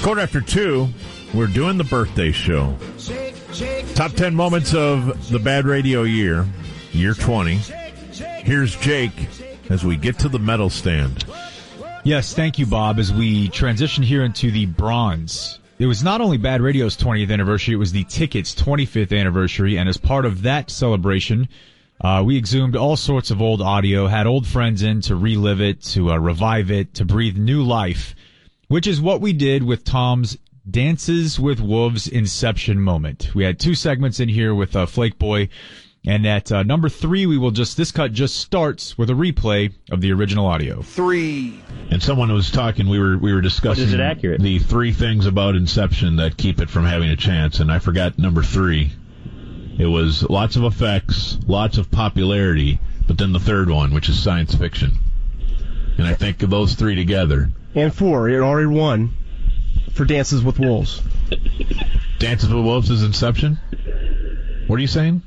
2:15. We're doing the birthday show. Top 10 moments of the bad radio year 20. Here's Jake as we get to the medal stand. Yes, thank you, Bob. As we transition here into the bronze, it was not only Bad Radio's 20th anniversary, it was the Ticket's 25th anniversary, and as part of that celebration, we exhumed all sorts of old audio, had old friends in to relive it, to revive it, to breathe new life, which is what we did with Tom's Dances with Wolves Inception moment. We had two segments in here with Flake Boy, and at number 3, this cut just starts with a replay of the original audio. 3. And someone was talking, we were discussing is it accurate? The 3 things about Inception that keep it from having a chance, and I forgot number 3. It was lots of effects, lots of popularity, but then the third one, which is science fiction. And I think of those 3 together. And 4, it already won for Dances with Wolves. Dances with Wolves is Inception? What are you saying?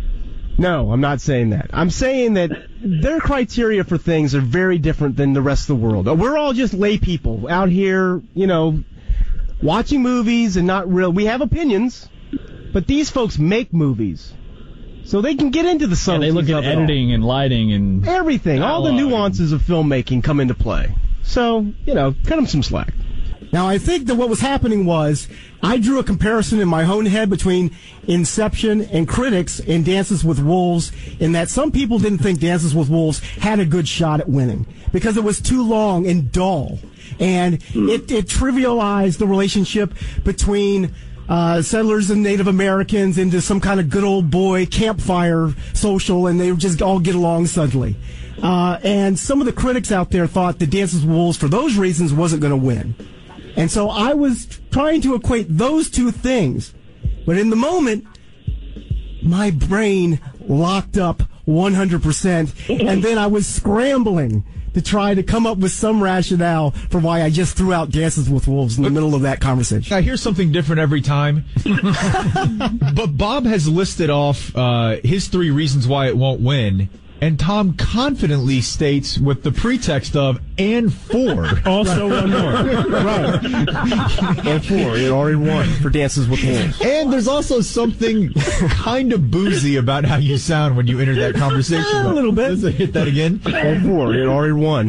No, I'm not saying that. I'm saying that their criteria for things are very different than the rest of the world. We're all just lay people out here, watching movies and not real. We have opinions, but these folks make movies. So they can get into the subtleties they look at editing and lighting and everything. All the nuances of filmmaking come into play. So, cut them some slack. Now, I think that what was happening was I drew a comparison in my own head between Inception and critics and Dances with Wolves, in that some people didn't think Dances with Wolves had a good shot at winning because it was too long and dull. And it trivialized the relationship between settlers and Native Americans into some kind of good old boy campfire social, and they would just all get along suddenly. And some of the critics out there thought that Dances with Wolves, for those reasons, wasn't going to win. And so I was trying to equate those two things. But in the moment, my brain locked up 100%, and then I was scrambling to try to come up with some rationale for why I just threw out Dances with Wolves in the middle of that conversation. I hear something different every time. But Bob has listed off his 3 reasons why it won't win. And Tom confidently states with the pretext of, and 4. Also one more. Right. And 4. It already won for Dances with Wolves. And there's also something kind of boozy about how you sound when you enter that conversation. A little bit. Let's hit that again. And 4. It already won.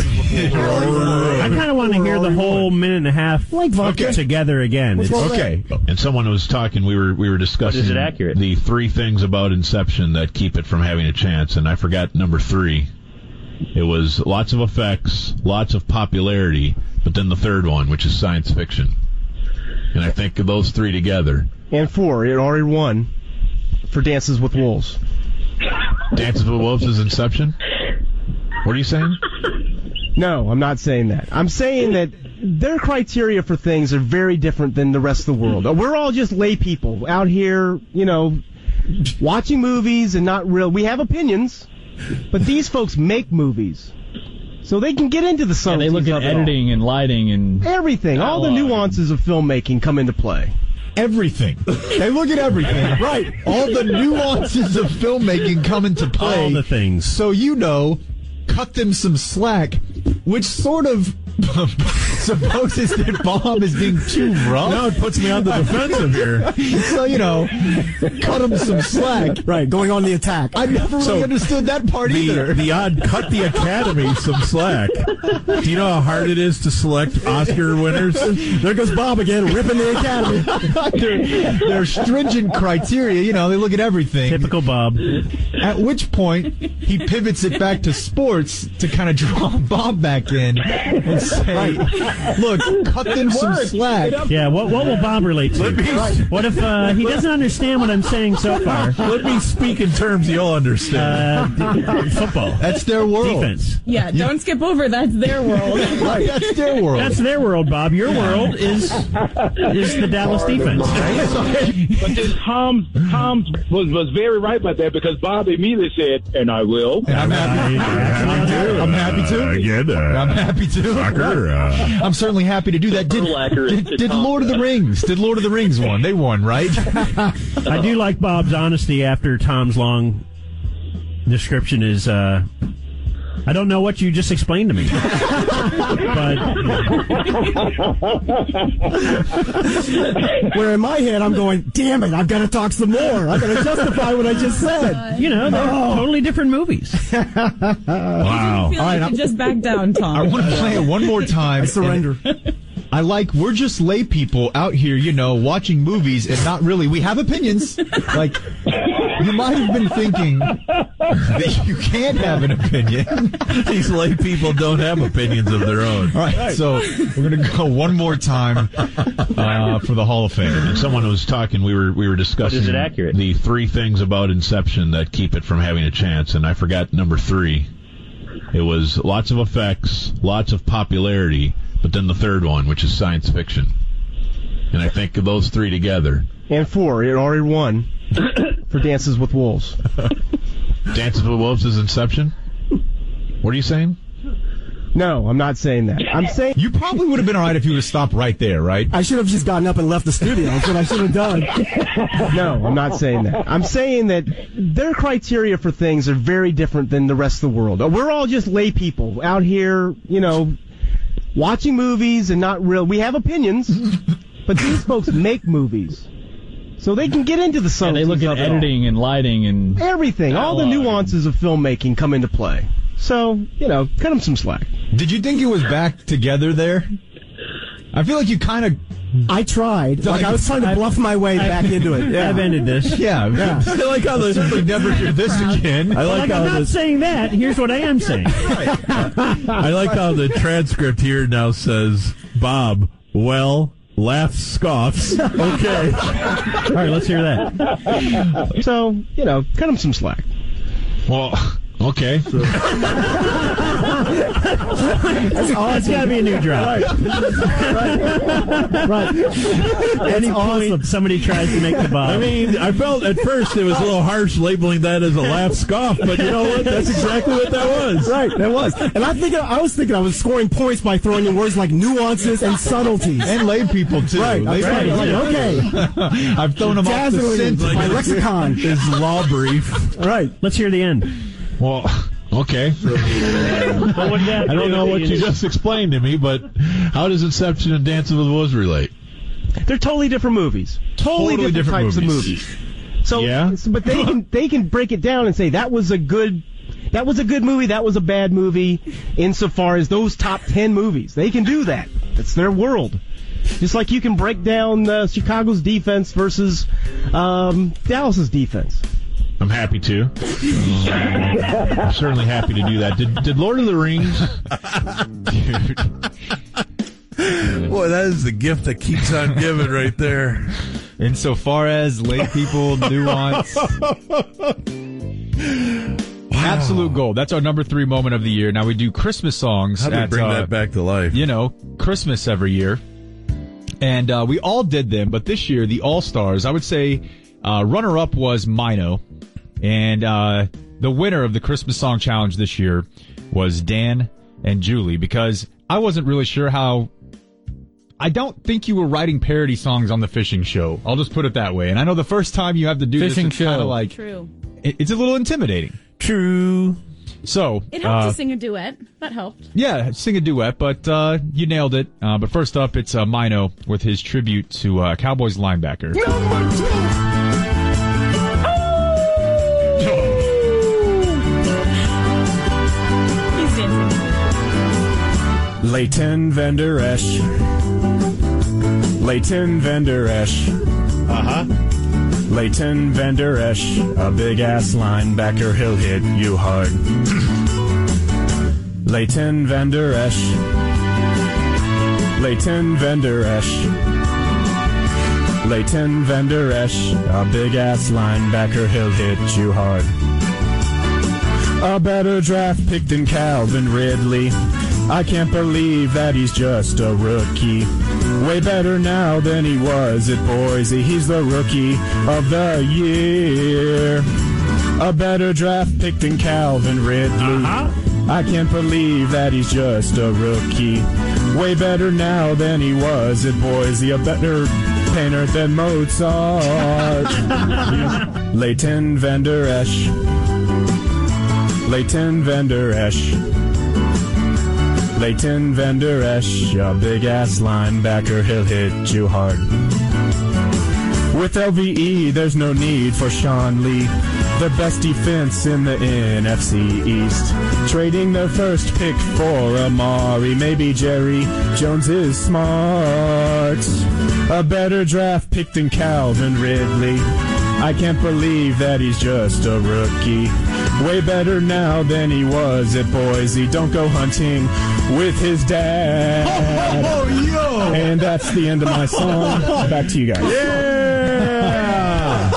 I kind of want to hear the whole minute and a half together again. Okay. And someone was talking, we were discussing is it accurate? The 3 things about Inception that keep it from having a chance, and I forgot number 3. It was lots of effects, lots of popularity, but then the third one, which is science fiction. And I think of those 3 together. And 4. It already won for Dances with Wolves. Dances with Wolves is Inception? What are you saying? No, I'm not saying that. I'm saying that their criteria for things are very different than the rest of the world. We're all just lay people out here, watching movies and not real. We have opinions, but these folks make movies. So they can get into the subtleties they look at editing and lighting and everything. All the nuances of filmmaking come into play. Everything. They look at everything. Right. All the nuances of filmmaking come into play. All the things. So cut them some slack, which sort of supposes that Bob is being too rough. No, it puts me on the defensive here. So, cut him some slack. Right, going on the attack. I never really understood that part either. The odd cut the Academy some slack. Do you know how hard it is to select Oscar winners? There goes Bob again, ripping the Academy. They're stringent criteria. They look at everything. Typical Bob. At which point, he pivots it back to sports to kind of draw Bob back in and say, look, cut them some slack. Yeah, what will Bob relate to? What if he doesn't understand what I'm saying so far? Let me speak in terms you'll understand. Football. That's their world. Defense. Yeah, don't skip over. That's their world. Right, that's their world. That's their world, Bob. Your world is the Dallas defense. Right? But then Tom was very right about that, because Bob immediately said, and I will. And I'm happy. I'm happy to. Again, I'm happy to. Soccer. I'm certainly happy to do that. Did Lord of the Rings? Did Lord of the Rings won? They won, right? I do like Bob's honesty after Tom's long description is I don't know what you just explained to me. But Where in my head I'm going, damn it, I've got to talk some more. I've got to justify what I just said. you know, they're totally different movies. Wow. Feel like you just back down, Tom. I want to play it one more time. I surrender. We're just lay people out here, watching movies and not really, we have opinions. Like, you might have been thinking that you can't have an opinion. These lay people don't have opinions of their own. All right, so we're going to go one more time for the Hall of Fame. And someone was talking, we were discussing Is it accurate? the 3 things about Inception that keep it from having a chance, and I forgot number 3. It was lots of effects, lots of popularity, but then the third one, which is science fiction. And I think of those 3 together. And 4, it already won for Dances with Wolves. Dances with Wolves is Inception? What are you saying? No, I'm not saying that. I'm saying You probably would have been all right if you would have stopped right there, right? I should have just gotten up and left the studio. That's what I should have done. no, I'm not saying that. I'm saying that their criteria for things are very different than the rest of the world. We're all just lay people out here, watching movies and not real. We have opinions, but these folks make movies. So they can get into the And subtleties they look at of it all. editing and lighting and Everything. All the nuances of filmmaking come into play. So, cut them some slack. Did you think it was back together there? I feel like you kind of... I tried. I was trying to bluff my way back into it. Yeah. I've ended this. Yeah. I like how they certainly never hear this again. I'm not saying that. Here's what I am saying. I like how the transcript here now says, Bob, laughs, scoffs. Okay. All right, let's hear that. So, cut them some slack. Well, okay. That's got to be a new drop. Right. Any point somebody tries to make the Bob. I mean, I felt at first it was a little harsh labeling that as a laugh scoff, but you know what? That's exactly what that was. Right, that was. And I was thinking I was scoring points by throwing in words like nuances and subtleties. And lay people, too. Right, Lay right. people. Like, okay. I've thrown them off the Dazzling scent. my lexicon. His law brief. Right. Let's hear the end. Well, okay. I don't know what you just explained to me, but how does Inception and Dances with Wolves relate? They're totally different movies. Totally different types of movies. So, Yeah? but they can break it down and say that was a good movie, that was a bad movie, insofar as those top 10 movies. They can do that. That's their world. Just like you can break down Chicago's defense versus Dallas's defense. I'm happy to. I'm certainly happy to do that. Did Lord of the Rings? Boy, that is the gift that keeps on giving right there. Insofar as lay people, nuance. Absolute gold. That's our number 3 moment of the year. Now we do Christmas songs. How do we bring that back to life? Christmas every year. And we all did them, but this year, the All-Stars, I would say runner-up was Mino. And the winner of the Christmas Song Challenge this year was Dan and Julie, because I wasn't really sure how... I don't think you were writing parody songs on the fishing show. I'll just put it that way. And I know the first time you have to do Fishing this, it's kind of show. like... True. It's a little intimidating. True. So... It helped to sing a duet. That helped. Yeah, sing a duet, but you nailed it. But first up, it's Mino with his tribute to Cowboys linebacker. He's dancing. Leighton Vander Esch. Leighton Vander Esch. Leighton Vander Esch, a big-ass linebacker, he'll hit you hard. Leighton Vander Esch. Leighton Vander Esch. Leighton Vander Esch, a big-ass linebacker, he'll hit you hard. A better draft pick than Calvin Ridley. I can't believe that he's just a rookie. Way better now than he was at Boise. He's the rookie of the year. A better draft pick than Calvin Ridley. I can't believe that he's just a rookie. Way better now than he was at Boise. A better painter than Mozart. Leighton Vander Esch. Leighton Vander Esch. Leighton Vander Esch, a big-ass linebacker, he'll hit you hard. With LVE, there's no need for Sean Lee, the best defense in the NFC East. Trading their first pick for Amari, maybe Jerry Jones is smart. A better draft pick than Calvin Ridley. I can't believe that he's just a rookie. Way better now than he was at Boise. Don't go hunting with his dad. Yo! And that's the end of my song. Back to you guys. Yeah!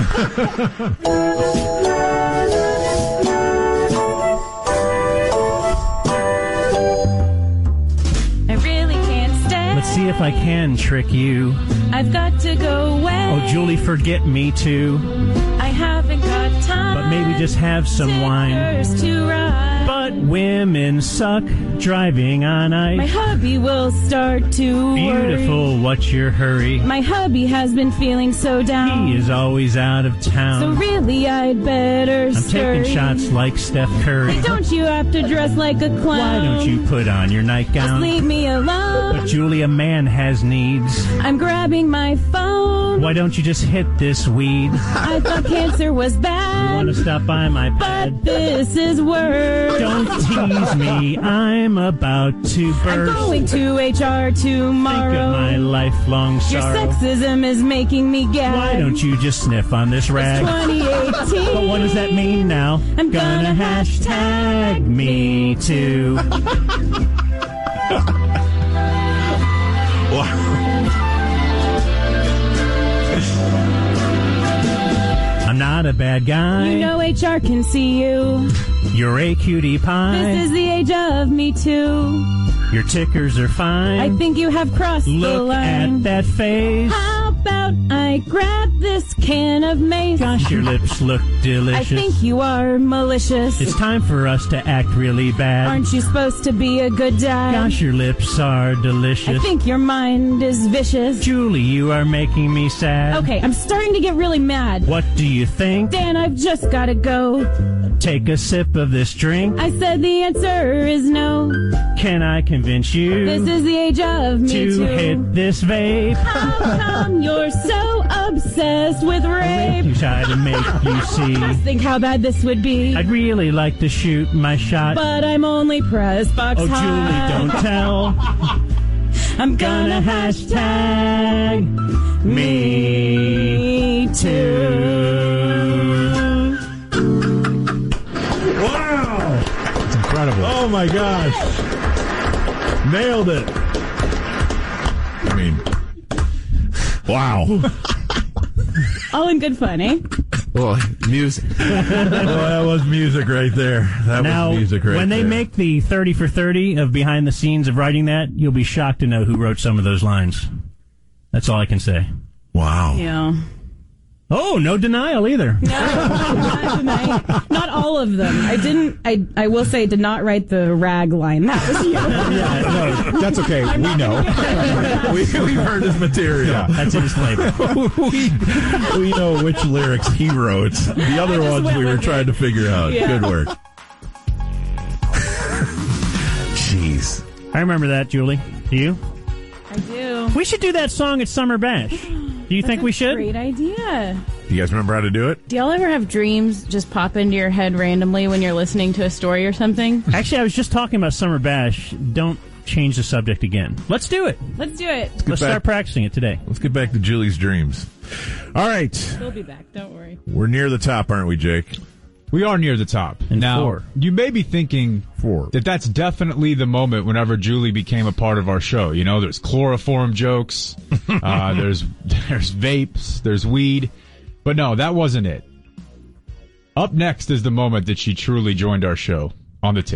I really can't stay. Let's see if I can trick you. I've got to go away. Oh, Julie, forget me too. I haven't got time. But maybe just have some wine. To ride. But women suck driving on ice. My hubby will start to Beautiful, worry. what's your hurry? My hubby has been feeling so down. He is always out of town. So really, I'd better I'm scurry. taking shots like Steph Curry. But don't you have to dress like a clown? Why don't you put on your Just nightgown? leave me alone. But Julie, a man has needs. I'm grabbing my phone. Why don't you just hit this weed? I thought cancer was You bad. want to stop by my bed? But this is worse. Don't tease me, I'm about to I'm burst. going to HR tomorrow. Think of my lifelong Your sorrow. sexism is making me gag. Why don't you just sniff on this rag? 2018. But what does that mean now? I'm gonna hashtag me too. I'm not a bad guy. You know HR can see you. You're a cutie pie. This is the age of Me Too. Your tickers are fine. I think you have crossed the Look line. at that face. How about I grab this can of mace? Gosh, your lips look delicious. I think you are malicious. It's time for us to act really bad. Aren't you supposed to be a good dad? Gosh, your lips are delicious. I think your mind is vicious. Julie, you are making me sad. Okay, I'm starting to get really mad. What do you think? Dan, I've just gotta go. Take a sip of this drink. I said the answer is no. Can I convince you This is the age of Me to Too. hit this vape? How come you're so obsessed with rape? You try to make you see. Just think how bad this would be. I'd really like to shoot my shot. But I'm only press box Oh, high. Julie, don't tell. I'm Gonna gonna hashtag me too. Wow! It's incredible. Oh my gosh! Nailed it. I mean, wow. All in good fun, eh? Well, music. Well, that was music right there. That Now, was music right when they there. make the 30 for 30 of behind the scenes of writing that, you'll be shocked to know who wrote some of those lines. That's all I can say. Wow. Yeah. Oh, no denial either. No, not tonight. Not all of them. I will say, did not write the rag line. That was you. Yeah, no, that's okay. We know. We've heard his material. Yeah. That's in his flavor. we know which lyrics he wrote. The other just ones went we were with trying to figure out. Yeah. Good work. Jeez. I remember that, Julie. Do you? I do. We should do that song at Summer Bash. Do you think we should? Great idea. Do you guys remember how to do it? Do y'all ever have dreams just pop into your head randomly when you're listening to a story or something? Actually, I was just talking about Summer Bash. Don't change the subject again. Let's do it. Let's do it. Let's start practicing it today. Let's get back to Julie's dreams. All right. We'll be back. Don't worry. We're near the top, aren't we, Jake? We are near the top. And now, 4. you may be thinking that that's definitely the moment whenever Julie became a part of our show. You know, there's chloroform jokes, there's vapes, there's weed. But no, that wasn't it. Up next is the moment that she truly joined our show on the ticket.